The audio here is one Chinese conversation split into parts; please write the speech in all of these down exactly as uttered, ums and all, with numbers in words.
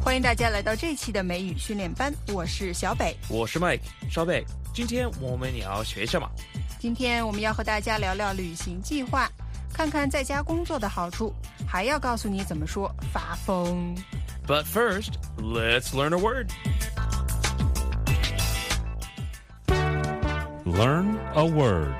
欢迎大家来到这期的美语训练班，我是小北， 我是 Mike。小北，今天我们要学什么？ 今天我们要和大家聊聊旅行计划，看看在家工作的好处，还要告诉你怎么说发疯。 But first, let's learn a word. Learn a word.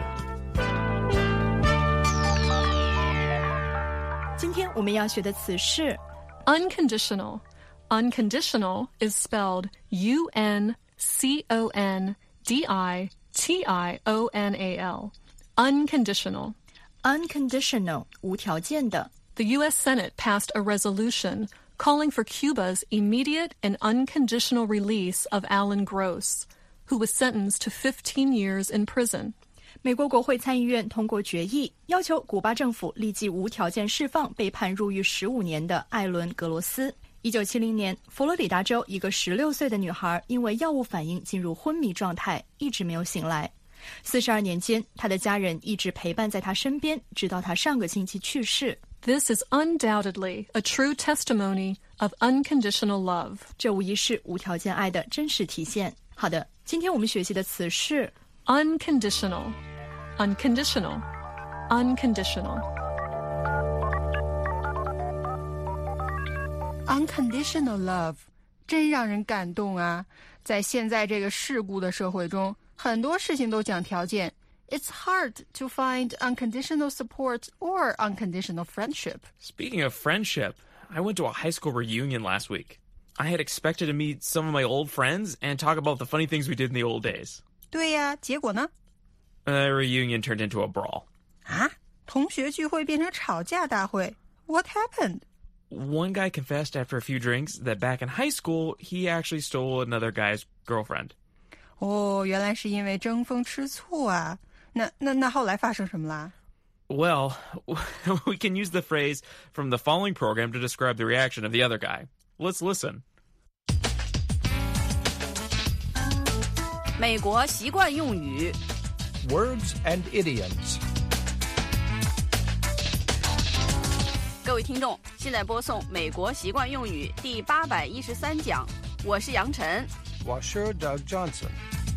今天我们要学的词是 unconditional. Unconditional is spelled U N C O N D I T I O N A L. Unconditional. unconditional 无条件的。 The U S Senate passed a resolution calling for Cuba's immediate and unconditional release of Alan Gross, who was sentenced to fifteen years in prison. 美国国会参议院通过决议，要求古巴政府立即无条件释放被判入狱十五年的艾伦·格罗斯。一九七零年，佛罗里达州一个十六岁的女孩因为药物反应进入昏迷状态，一直没有醒来。四十二年间，她的家人一直陪伴在她身边，直到她上个星期去世。 This is undoubtedly a true testimony of unconditional love. 这无疑是无条件爱的真实体现。好的，今天我们学习的词是 unconditional. Unconditional. Unconditional.Unconditional love 真让人感动啊！在现在这个世故的社会中，很多事情都讲条件。It's hard to find unconditional support or unconditional friendship. Speaking of friendship, I went to a high school reunion last week. I had expected to meet some of my old friends and talk about the funny things we did in the old days. 对呀，结果呢？ The reunion turned into a brawl. 啊？同学聚会变成吵架大会 What happened?One guy confessed after a few drinks that back in high school, he actually stole another guy's girlfriend. 哦，原来是因为争风吃醋啊。那那那后来发生什么啦？ Well, we can use the phrase from the following program to describe the reaction of the other guy. Let's listen. 美国习惯用语 Words and idioms. 各位听众，现在播送美国习惯用语第八百一十三讲，我是杨晨， 我是 Doug Johnson。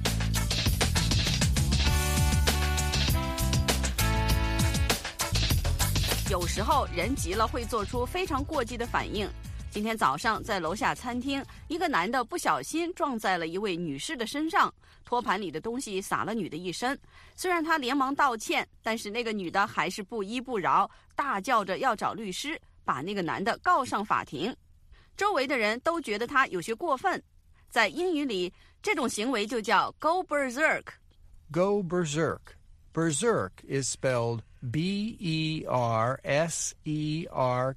有时候人急了会做出非常过激的反应。今天早上在楼下餐厅，一个男的不小心撞在了一位女士的身上，托盘里的东西洒了女的一身。虽然他连忙道歉，但是那个女的还是不依不饶，大叫着要找律师，把那个男的告上法庭。周围的人都觉得他有些过分，在英语里，这种行为就叫 go berserk。Go berserk. Berserk is spelled B E R S E R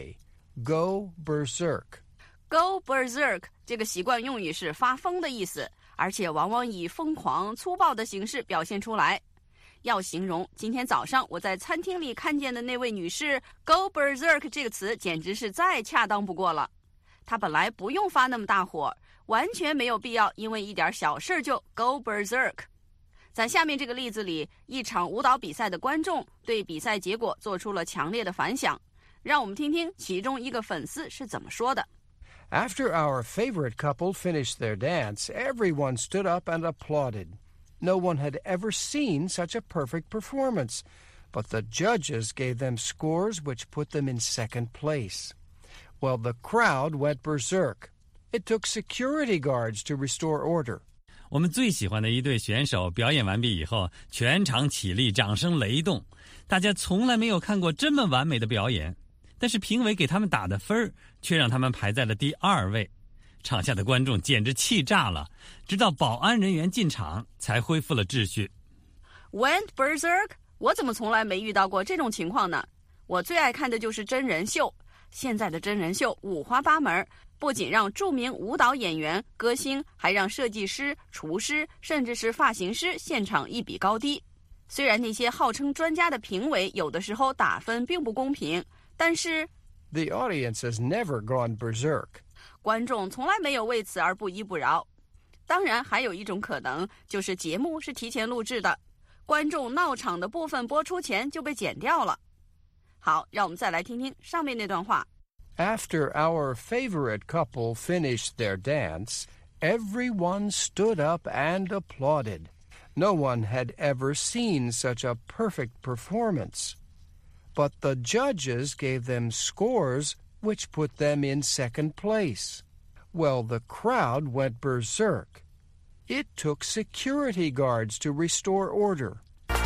K.Go berserk. Go berserk 这个习惯用语是发疯的意思，而且往往以疯狂粗暴的形式表现出来。要形容今天早上我在餐厅里看见的那位女士 Go berserk 这个词简直是再恰当不过了。她本来不用发那么大火，完全没有必要因为一点小事就 Go berserk。在下面这个例子里，一场舞蹈比赛的观众对比赛结果做出了强烈的反响。让我们听听其中一个粉丝是怎么说的。 After our favorite couple finished their dance, everyone stood up and applauded. No one had ever seen such a perfect performance, but the judges gave them scores which put them in second place. Well, the crowd went berserk. It took security guards to restore order. 我们最喜欢的一对选手表演完毕以后，全场起立，掌声雷动。大家从来没有看过这么完美的表演。但是评委给他们打的分却让他们排在了第二位，场下的观众简直气炸了，直到保安人员进场才恢复了秩序。 Went berserk？ 我怎么从来没遇到过这种情况呢？我最爱看的就是真人秀，现在的真人秀五花八门，不仅让著名舞蹈演员、歌星，还让设计师、厨师，甚至是发型师现场一比高低。虽然那些号称专家的评委有的时候打分并不公平，但是 The audience has never gone berserk. 观众从来没有为此而不依不饶。当然还有一种可能，就是节目是提前录制的，观众闹场的部分播出前就被剪掉了。好，让我们再来听听上面那段话。 After our favorite couple finished their dance, everyone stood up and applauded. No one had ever seen such a perfect performance. But the judges gave them scores which put them in second place. Well, the crowd went berserk. It took security guards to restore order.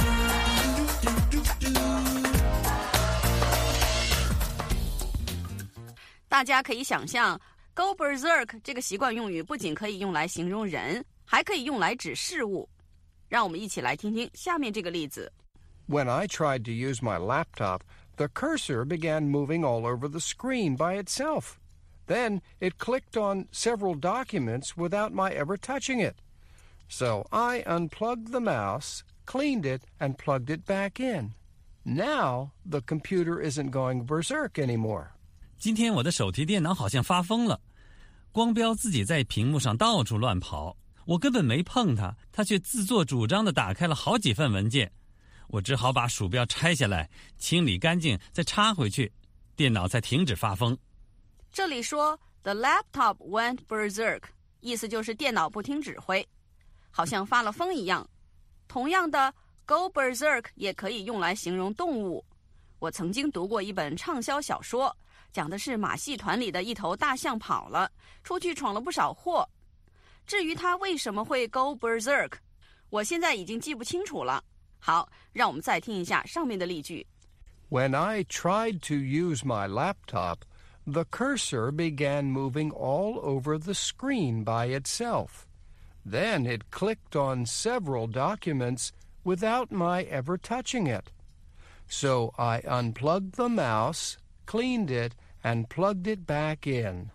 大家可以想象 go berserk 这个习惯用语不仅可以用来形容人，还可以用来指事物。让我们一起来听听下面这个例子。 When I tried to use my laptop, the cursor began moving all over the screen by itself. Then it clicked on several documents without my ever touching it. So I unplugged the mouse, cleaned it, and plugged it back in. Now the computer isn't going berserk anymore. 今天我的手提电脑好像发疯了，光标自己在屏幕上到处乱跑，我根本没碰它，它却自作主张地打开了好几份文件。我只好把鼠标拆下来，清理干净，再插回去，电脑才停止发疯。 这里说 The laptop went berserk， 意思就是电脑不听指挥，好像发了疯一样。同样的 go berserk 也可以用来形容动物。我曾经读过一本畅销小说，讲的是马戏团里的一头大象跑了，出去闯了不少祸。至于它为什么会 go berserk， 我现在已经记不清楚了。好，让我们再听一下上面的例句。 When I tried to use my laptop, the cursor began moving all over the screen by itself. Then it clicked on several documents without my ever touching it. So I unplugged the mouse, cleaned it, and plugged it back in.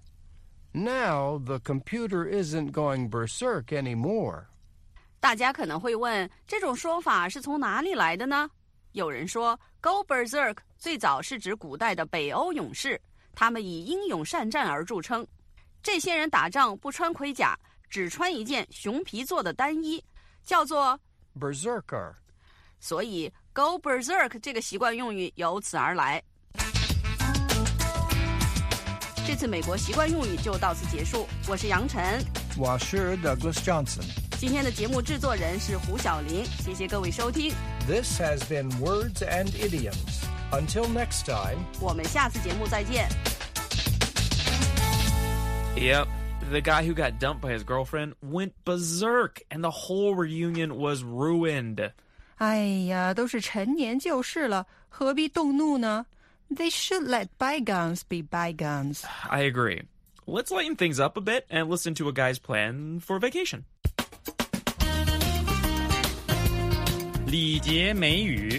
Now the computer isn't going berserk anymore. 大家可能会问，这种说法是从哪里来的呢？有人说 go berserk 最早是指古代的北欧勇士，他们以英勇善战而著称。这些人打仗不穿盔甲，只穿一件熊皮做的单衣，叫做 berserker。 所以 go berserk 这个习惯用语由此而来。这次美国习惯用语就到此结束，我是杨晨， 我是 Douglas Johnson。 今天的节目制作人是胡小玲，谢谢各位收听。 This has been Words and Idioms. Until next time, 我们下次节目再见。 Yep, the guy who got dumped by his girlfriend went berserk, and the whole reunion was ruined. 哎呀，都是陈年旧事了，何必动怒呢？ They should let bygones be bygones. I agree. Let's lighten things up a bit and listen to a guy's plan for vacation. 礼节美语。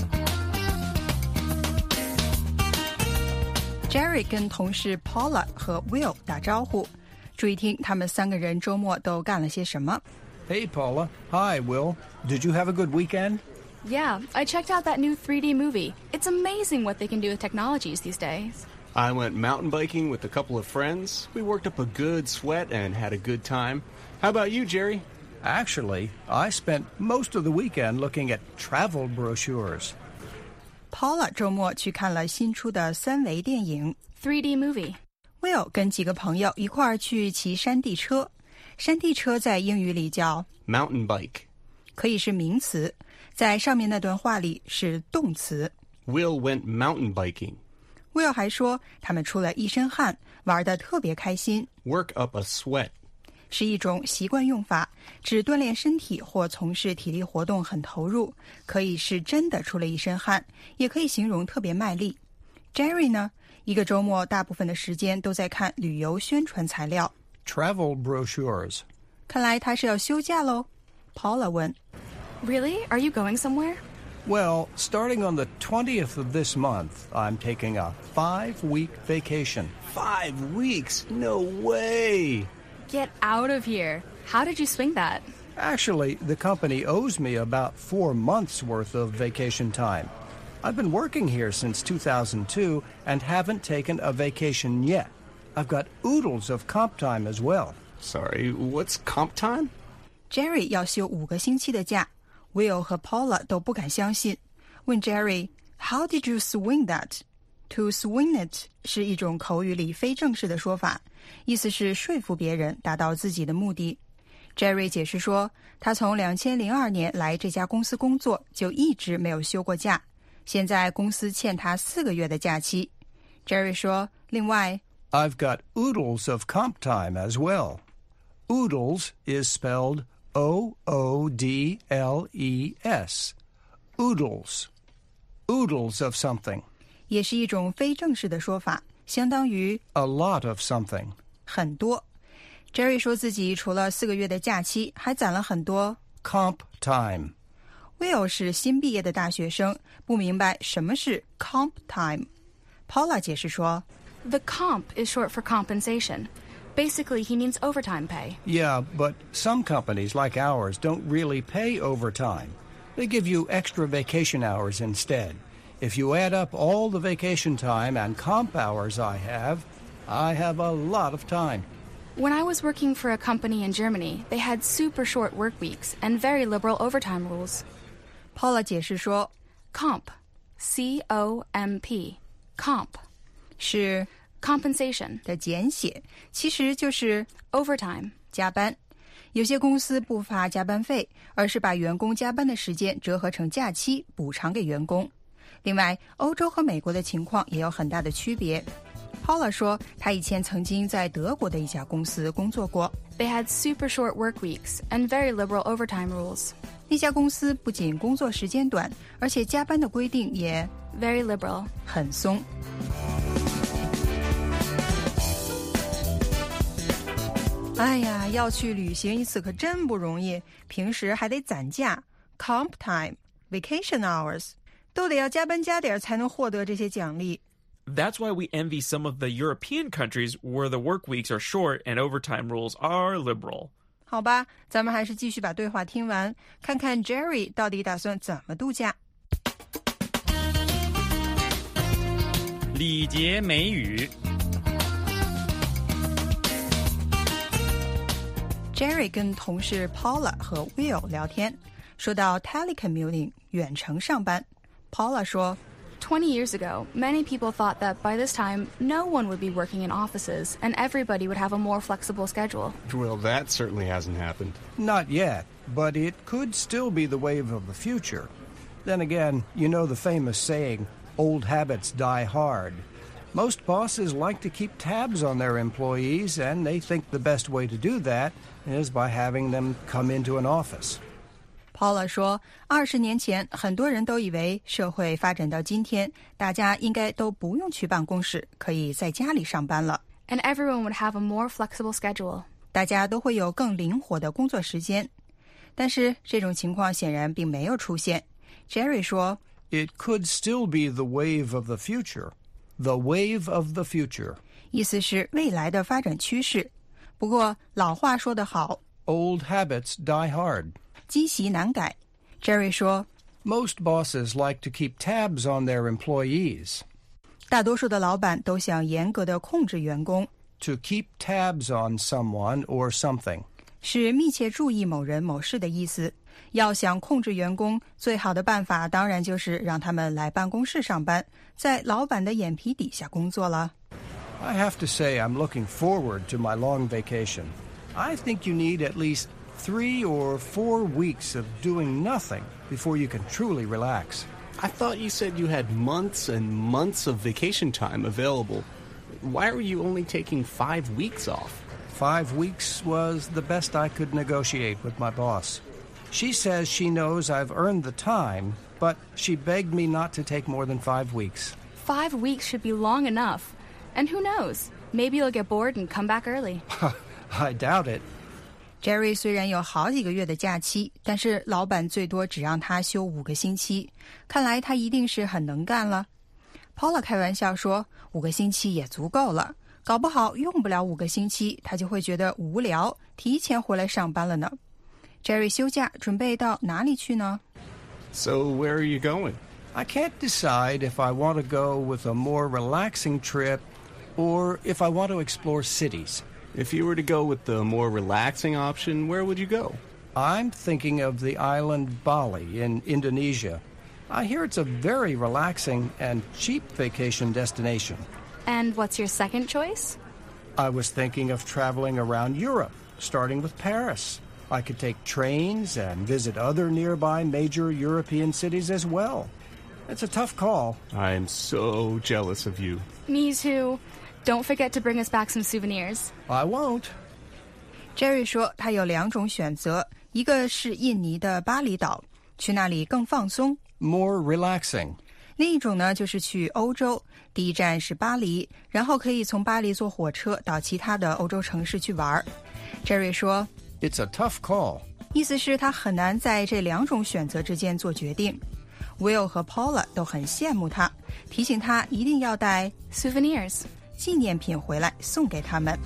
Jerry 跟同事 Paula 和 Will 打招呼，注意听他们三个人周末都干了些什么。 Hey, Paula. Hi, Will. Did you have a good weekend? Yeah, I checked out that new three D movie. It's amazing what they can do with technologies these days. I went mountain biking with a couple of friends. We worked up a good sweat and had a good time. How about you, Jerry? Actually, I spent most of the weekend looking at travel brochures. Paula 周末去看了新出的三维电影 three D movie. Will 跟几个朋友一块儿去骑山地车，山地车在英语里叫 Mountain bike. 可以是名词，在上面那段话里是动词。 Will went mountain biking. Will 还说他们出了一身汗，玩得特别开心。 Work up a sweat. 是一种习惯用法，指锻炼身体或从事体力活动很投入，可以是真的出了一身汗，也可以形容特别卖力。Jerry 呢，一个周末大部分的时间都在看旅游宣传材料 Travel brochures. 看来他是要休假喽。 Paula 问 Really? Are you going somewhere? Well, starting on the twentieth of this month, I'm taking a five-week vacation. Five weeks? No way. Get out of here. How did you swing that? Actually, the company owes me about four months' worth of vacation time. I've been working here since two thousand two and haven't taken a vacation yet. I've got oodles of comp time as well. Sorry, what's comp time? Jerry 要休五个星期的假， Will 和 Paula 都不敢相信，问 Jerry How did you swing that? To swing it 是一种口语里非正式的说法，意思是说服别人达到自己的目的。Jerry 解释说，他从两千零二年来这家公司工作就一直没有休过假，现在公司欠他四个月的假期。Jerry 说，另外 I've got oodles of comp time as well. Oodles is spelled O O D L E S. Oodles. Oodles of something. 也是一种非正式的说法，相当于 A lot of something. 很多。Jerry 说自己除了四个月的假期，还攒了很多 comp time. Will 是新毕业的大学生，不明白什么是 comp time。 Paula 解释说， The comp is short for compensation. Basically, he means overtime pay. Yeah, but some companies like ours don't really pay overtime. They give you extra vacation hours instead. If you add up all the vacation time and comp hours I have, I have a lot of time. When I was working for a company in Germany, they had super short work weeks and very liberal overtime rules. Paula 解释说， Comp, C O M P, comp 是 compensation 的简写，其实就是 overtime 加班。有些公司不发加班费，而是把员工加班的时间折合成假期补偿给员工。另外，欧洲和美国的情况也有很大的区别。Paula 说，她以前曾经在德国的一家公司工作过。 They had super short work weeks and very liberal overtime rules. 那家公司不仅工作时间短，而且加班的规定也 very liberal 很松。哎呀，要去旅行一次可真不容易，平时还得攒假 comp time, vacation hours 都得要加班加点才能获得这些奖励。 That's why we envy some of the European countries where the work weeks are short and overtime rules are liberal. 好吧，咱们还是继续把对话听完，看看 Jerry 到底打算怎么度假。 礼节美语。 Jerry 跟同事 Paula 和 Will 聊天，说到 telecommuting 远程上班。Paula 说 Twenty years ago, many people thought that by this time, no one would be working in offices and everybody would have a more flexible schedule. Well, that certainly hasn't happened. Not yet, but it could still be the wave of the future. Then again, you know the famous saying, old habits die hard. Most bosses like to keep tabs on their employees, and they think the best way to do that is by having them come into an office. Paula 说，二十年前，很多人都以为社会发展到今天，大家应该都不用去办公室，可以在家里上班了。 And everyone would have a more flexible schedule. 大家都会有更灵活的工作时间。但是这种情况显然并没有出现。Jerry 说 It could still be the wave of the future. The wave of the future. 意思是未来的发展趋势。不过老话说得好 Old habits die hard. 积习难改。Jerry 说 Most bosses like to keep tabs on their employees. 大多数的老板都想严格的控制员工。 To keep tabs on someone or something. 是密切注意某人某事的意思。要想控制员工，最好的办法当然就是让他们来办公室上班，在老板的眼皮底下工作了。 I have to say I'm looking forward to my long vacation. I think you need at least three or four weeks of doing nothing before you can truly relax. I thought you said you had months and months of vacation time available. Why are you only taking five weeks off? Five weeks was the best I could negotiate with my boss. She says she knows I've earned the time, but she begged me not to take more than five weeks. Five weeks should be long enough. And who knows? Maybe you'll get bored and come back early. I doubt it. Jerry 虽然有好几个月的假期，但是老板最多只让他休五个星期，看来他一定是很能干了。Paula 开玩笑说，五个星期也足够了，搞不好用不了五个星期，他就会觉得无聊，提前回来上班了呢。Jerry 休假准备到哪里去呢？ So where are you going? I can't decide if I want to go with a more relaxing trip or if I want to explore cities. If you were to go with the more relaxing option, where would you go? I'm thinking of the island Bali in Indonesia. I hear it's a very relaxing and cheap vacation destination. And what's your second choice? I was thinking of traveling around Europe, starting with Paris. I could take trains and visit other nearby major European cities as well. It's a tough call. I'm so jealous of you. Me too. Don't forget to bring us back some souvenirs. I won't. Jerry 说他有两种选择，一个是印尼的巴厘岛，去那里更放松。 More relaxing. 另一种呢，就是去欧洲，第一站是巴黎，然后可以从巴黎坐火车到其他的欧洲城市去玩。Jerry 说 It's a tough call. 意思是他很难在这两种选择之间做决定。Will 和 Paula 都很羡慕他，提醒他一定要带 souvenirs 纪念品回来送给他们。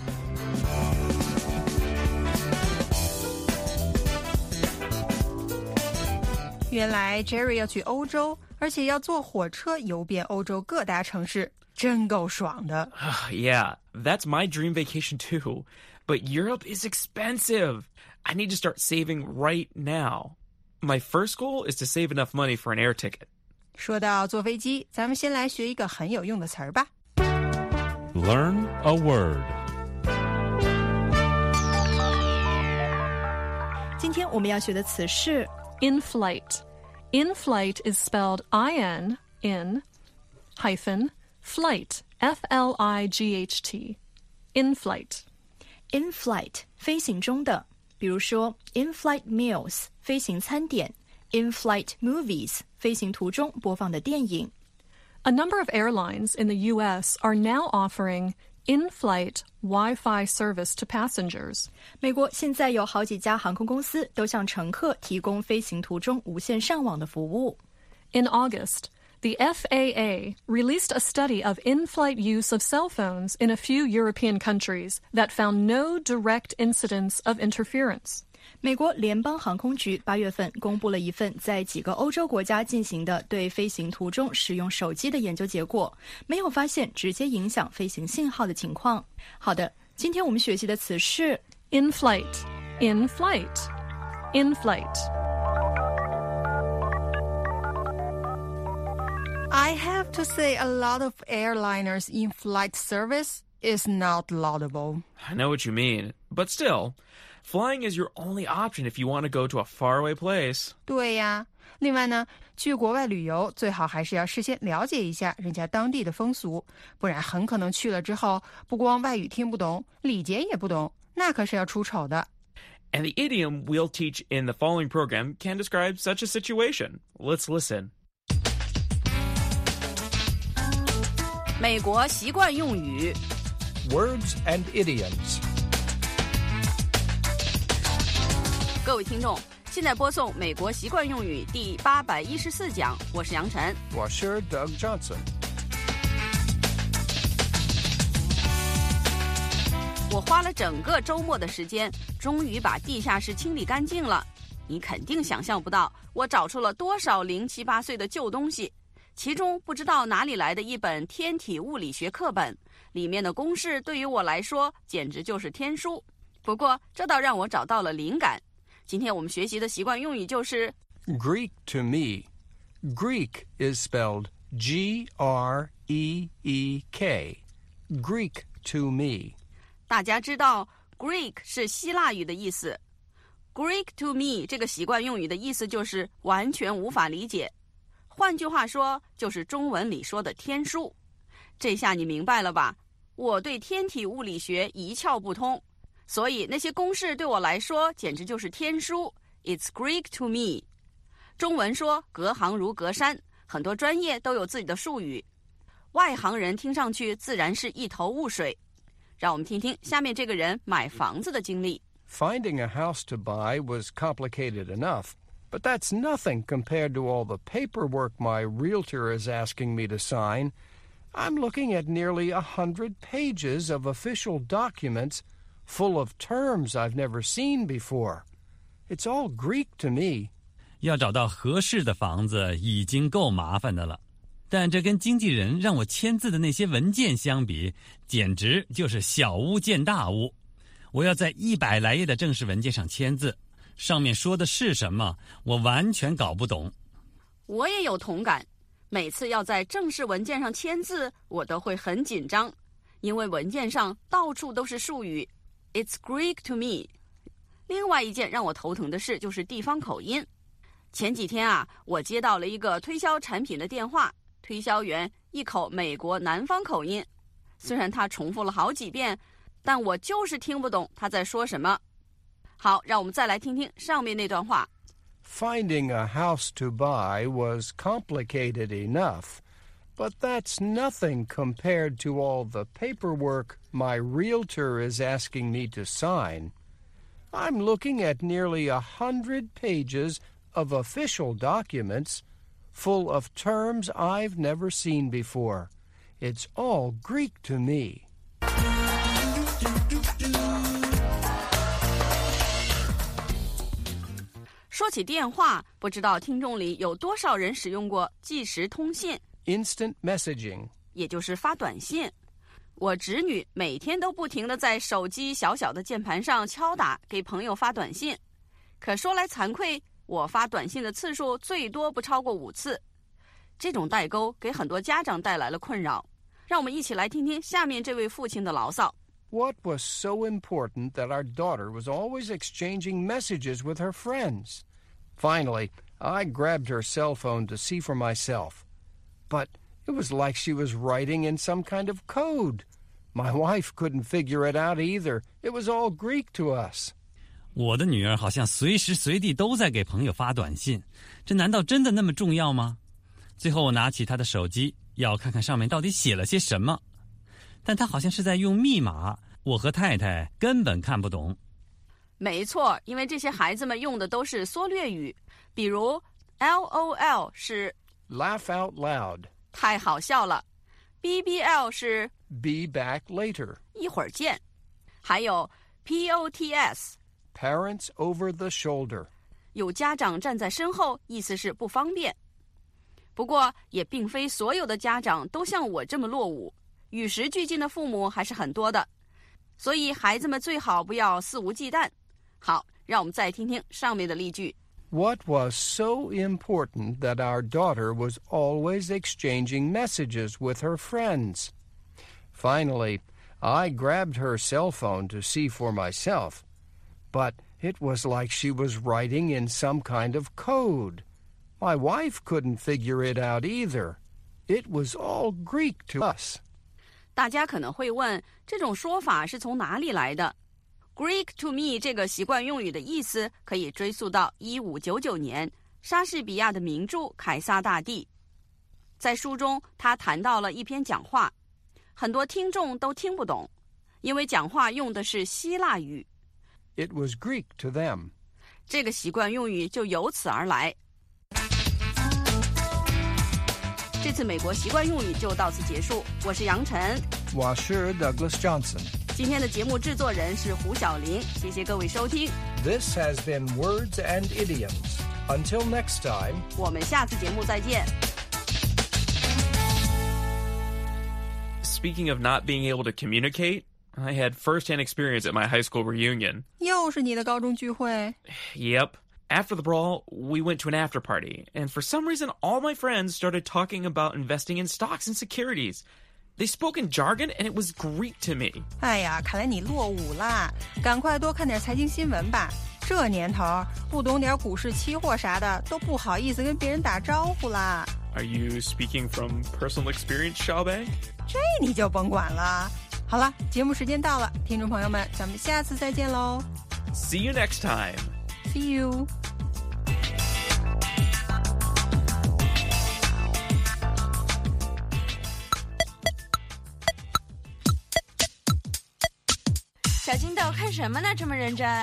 原来 Jerry 要去欧洲，而且要坐火车游遍欧洲各大城市，真够爽的。 Yeah, that's my dream vacation too. But Europe is expensive. I need to start saving right now. My first goal is to save enough money for an air ticket. 说到坐飞机，咱们先来学一个很有用的词儿吧。 Learn a word. 今天我们要学的词是 In-flight. In-flight is spelled I N in hyphen flight. F L I G H T. In-flight. in-flight 飞行中的，比如说 in-flight meals 飞行餐点， in-flight movies 飞行途中播放的电影。 A number of airlines in the U S are now offering in-flight Wi-Fi service to passengers. 美国现在有好几家航空公司都向乘客提供飞行途中无线上网的服务。 In August, the F A A released a study of in-flight use of cell phones in a few European countries that found no direct incidents of interference. 美国联邦航空局八月份公布了一份在几个欧洲国家进行的对飞行途中使用手机的研究结果，没有发现直接影响飞行信号的情况。好的，今天我们学习的词是 In-flight, in-flight, in-flight. I have to say a lot of airliners in-flight service is not laudable. I know what you mean, but still, flying is your only option if you want to go to a faraway place. 对呀，另外呢，去国外旅游最好还是要事先了解一下人家当地的风俗，不然很可能去了之后，不光外语听不懂，礼节也不懂，那可是要出丑的。 And the idiom we'll teach in the following program can describe such a situation. Let's listen. 美国习惯用语 Words and idioms. 各位听众，现在播送美国习惯用语第八百一十四讲，我是杨晨。 我是 Doug Johnson. 我花了整个周末的时间，终于把地下室清理干净了。你肯定想象不到，我找出了多少零七八碎的旧东西。其中不知道哪里来的一本天体物理学课本，里面的公式对于我来说简直就是天书。不过这倒让我找到了灵感。今天我们学习的习惯用语就是 Greek to me. Greek is spelled G R E E K. Greek to me. 大家知道 Greek 是希腊语的意思， Greek to me 这个习惯用语的意思就是完全无法理解，换句话说就是中文里说的天书。这下你明白了吧？我对天体物理学一窍不通，所以那些公式对我来说简直就是天书。 It's Greek to me。 中文说隔行如隔山，很多专业都有自己的术语，外行人听上去自然是一头雾水。让我们听听下面这个人买房子的经历。 Finding a house to buy was complicated enough, but that's nothing compared to all the paperwork my realtor is asking me to sign. I'm looking at nearly a hundred pages of official documents full of terms I've never seen before. It's all Greek to me. 要找到合适的房子已经够麻烦的了，但这跟经纪人让我签字的那些文件相比，简直就是小巫见大巫。我要在一百来页的正式文件上签字，上面说的是什么，我完全搞不懂。 我也有同感，每次要在正式文件上签字，我都会很紧张，因为文件上到处都是术语。It's Greek to me。另外一件让我头疼的事就是地方口音。前几天啊，我接到了一个推销产品的电话，推销员一口美国南方口音，虽然他重复了好几遍，但我就是听不懂他在说什么。好，让我们再来听听上面那段话。 Finding a house to buy was complicated enough, but that's nothing compared to all the paperwork my realtor is asking me to sign. I'm looking at nearly a hundred pages of official documents full of terms I've never seen before. It's all Greek to me. 说起电话，不知道听众里有多少人使用过即时通信 Instant messaging. 也就是发短信。我侄女每天都不停地在手机小小的键盘上敲打，给朋友发短信。可说来惭愧，我发短信的次数最多不超过五次。这种代沟给很多家长带来了困扰。让我们一起来听听下面这位父亲的牢骚。 What was so important that our daughter was always exchanging messages with her friends? Finally, I grabbed her cell phone to see for myself. But it was like she was writing in some kind of code. My wife couldn't figure it out either. It was all Greek to us. 我的女儿好像随时随地都在给朋友发短信，这难道真的那么重要吗？最后我拿起她的手机，要看看上面到底写了些什么。但她好像是在用密码，我和太太根本看不懂。 没错，因为这些孩子们用的都是缩略语，比如 L O L 是 Laugh out loud. 太好笑了， B B L 是 Be back later. 一会儿见，还有 P O T S Parents over the shoulder. 有家长站在身后，意思是不方便。不过也并非所有的家长都像我这么落伍，与时俱进的父母还是很多的，所以孩子们最好不要肆无忌惮。好，让我们再听听上面的例句。 What was so important that our daughter was always exchanging messages with her friends? Finally, I grabbed her cell phone to see for myself, but it was like she was writing in some kind of code. My wife couldn't figure it out either. It was all Greek to us. 大家可能会问，这种说法是从哪里来的？ Greek to me 这个习惯用语的意思可以追溯到一五九九年莎士比亚的名著《凯撒大帝》。在书中他谈到了一篇讲话，很多听众都听不懂，因为讲话用的是希腊语。 It was Greek to them. 这个习惯用语就由此而来。这次美国习惯用语就到此结束，我是杨晨， 我是 Douglas Johnson。 今天的节目制作人是胡小玲，谢谢各位收听。 This has been Words and Idioms. Until next time, 我们下次节目再见。 Speaking of not being able to communicate, I had first-hand experience at my high school reunion. 又是你的高中聚会。 Yep. After the brawl, we went to an after party, and for some reason, all my friends started talking about investing in stocks and securities. They spoke in jargon, and it was Greek to me. 哎呀，看来你落伍啦！赶快多看点财经新闻吧。这年头，不懂点股市期货啥的，都不好意思跟别人打招呼啦。 Are you speaking from personal experience, Xiaobei? 这你就甭管了。好了，节目时间到了，听众朋友们，咱们下次再见喽。 See you next time. See you. 小金豆看什么呢？这么认真？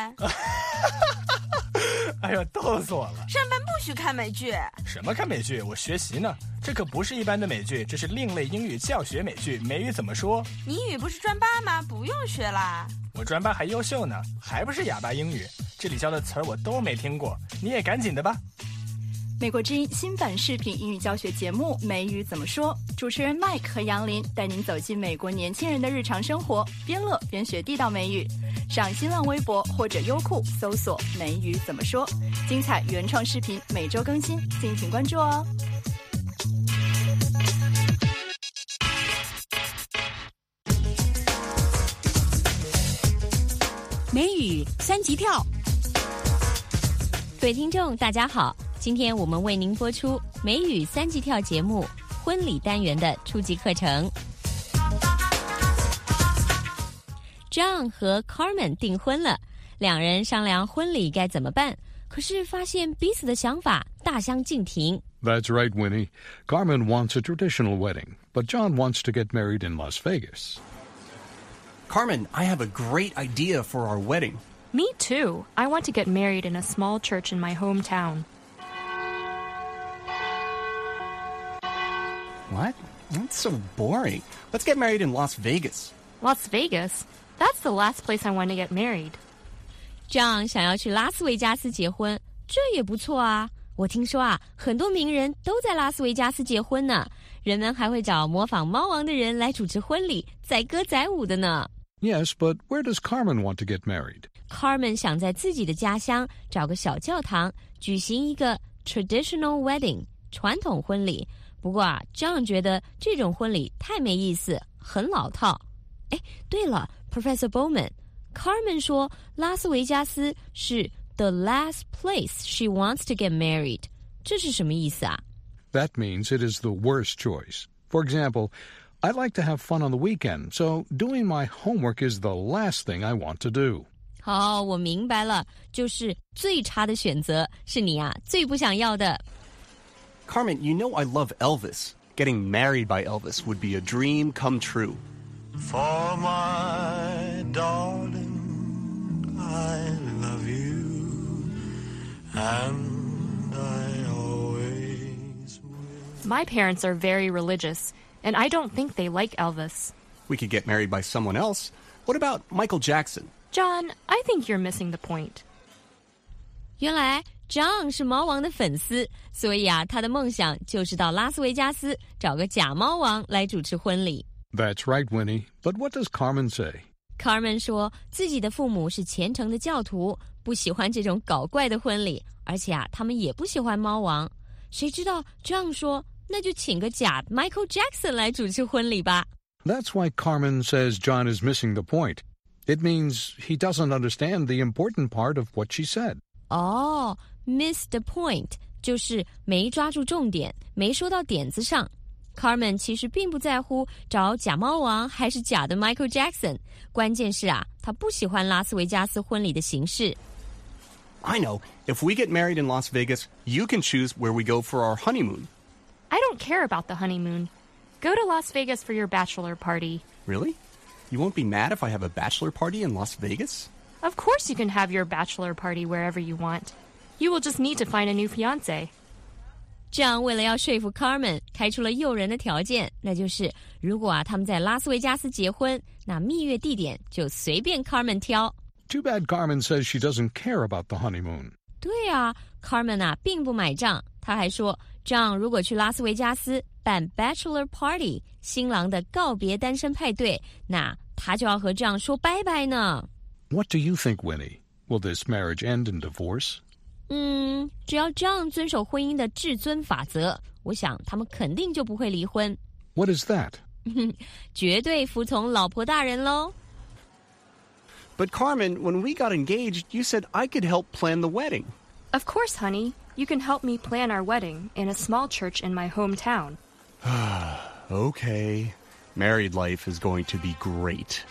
哎呦，逗死我了！ 上班不许看美剧。 什么看美剧？我学习呢。这可不是一般的美剧，这是另类英语教学美剧。美语怎么说？ 你英语不是专八吗？不用学啦。 我专八还优秀呢，还不是哑巴英语。这里教的词儿我都没听过，你也赶紧的吧。 美国之音新版视频英语教学节目《美语怎么说》，主持人 Mike 和杨林带您走进美国年轻人的日常生活，边乐边学地道美语。上新浪微博或者优酷搜索“美语怎么说”，精彩原创视频每周更新，敬请关注哦。 美语三级跳。 各位听众大家好，今天我们为您播出美语三级跳节目婚礼单元的初级课程。John 和 Carmen 订婚了，两人商量婚礼该怎么办，可是发现彼此的想法大相径庭。 That's right, Winnie. Carmen wants a traditional wedding, but John wants to get married in Las Vegas. Carmen, I have a great idea for our wedding. Me too. I want to get married in a small church in my hometown. What? That's so boring. Let's get married in Las Vegas. Las Vegas? That's the last place I want to get married. John 想要去拉斯维加斯结婚，这也不错啊。我听说啊，很多名人都在拉斯维加斯结婚呢。人们还会找模仿猫王的人来主持婚礼，载歌载舞的呢。 Yes, but where does Carmen want to get married? Carmen 想在自己的家乡找个小教堂，举行一个 traditional wedding 传统婚礼。不过啊 ，John 觉得这种婚礼太没意思，很老套。哎，对了 ，Professor Bowman，Carmen 说拉斯维加斯是 the last place she wants to get married， 这是什么意思啊？ That means it is the worst choice. For example,I like to have fun on the weekend, so doing my homework is the last thing I want to do. 好，我明白了，就是最差的选择是你啊最不想要的。 Carmen, you know I love Elvis. Getting married by Elvis would be a dream come true. For my darling, I love you, and I always will. My parents are very religious.And I don't think they like Elvis. We could get married by someone else. What about Michael Jackson? John, I think you're missing the point. 原来 John 是猫王的粉丝，所以啊，他的梦想就是到拉斯维加斯找个假猫王来主持婚礼。 That's right, Winnie. But what does Carmen say? Carmen 说自己的父母是虔诚的教徒，不喜欢这种搞怪的婚礼，而且啊，他们也不喜欢猫王。谁知道 John 说那就请个假 Michael Jackson 来主持婚礼吧。 That's why Carmen says John is missing the point. It means he doesn't understand the important part of what she said. 哦、oh, miss the point 就是没抓住重点，没说到点子上。Carmen 其实并不在乎找假猫王还是假的 Michael Jackson， 关键是啊，他不喜欢拉斯维加斯婚礼的形式。 I know. If we get married in Las Vegas, you can choose where we go for our honeymoon.I don't care about the honeymoon. Go to Las Vegas for your bachelor party. Really? You won't be mad if I have a bachelor party in Las Vegas? Of course you can have your bachelor party wherever you want. You will just need to find a new fiancé. 这样为了要说服 Carmen 开出了诱人的条件，那就是如果啊他们在拉斯维加斯结婚，那蜜月地点就随便 Carmen 挑。 Too bad Carmen says she doesn't care about the honeymoon. 对啊 Carmen 啊并不买账，他还说John 如果去拉斯维加斯办 bachelor party 新郎的告别单身派对，那他就要和 John 说拜拜呢。 What do you think, Winnie? Will this marriage end in divorce? 嗯，只要 John 遵守婚姻的至尊法则，我想他们肯定就不会离婚。 What is that? 绝对服从老婆大人咯。 But Carmen, when we got engaged, you said I could help plan the wedding. Of course, honey.You can help me plan our wedding in a small church in my hometown. Okay. Married life is going to be great.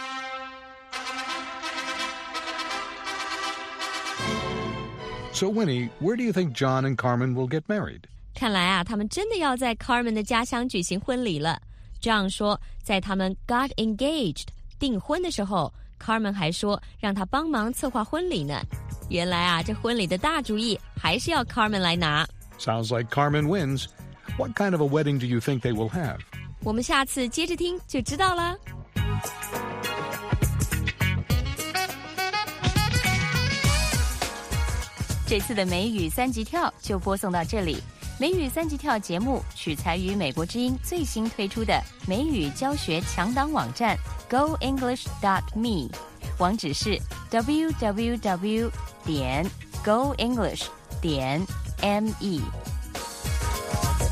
So, Winnie, where do you think John and Carmen will get married? 看来啊，他们真的要在 Carmen 的家乡举行婚礼了。John 说，在他们 got engaged 订婚的时候 ，Carmen 还说让他帮忙策划婚礼呢。原来啊，这婚礼的大主意还是要 Carmen 来拿。 Sounds like Carmen wins. What kind of a wedding do you think they will have? 我们下次接着听就知道了。这次的美语三级跳就播送到这里。美语三级跳节目取材于美国之音最新推出的美语教学强档网站 go english dot me， 网址是 double-u double-u double-u 点 go english 点 me。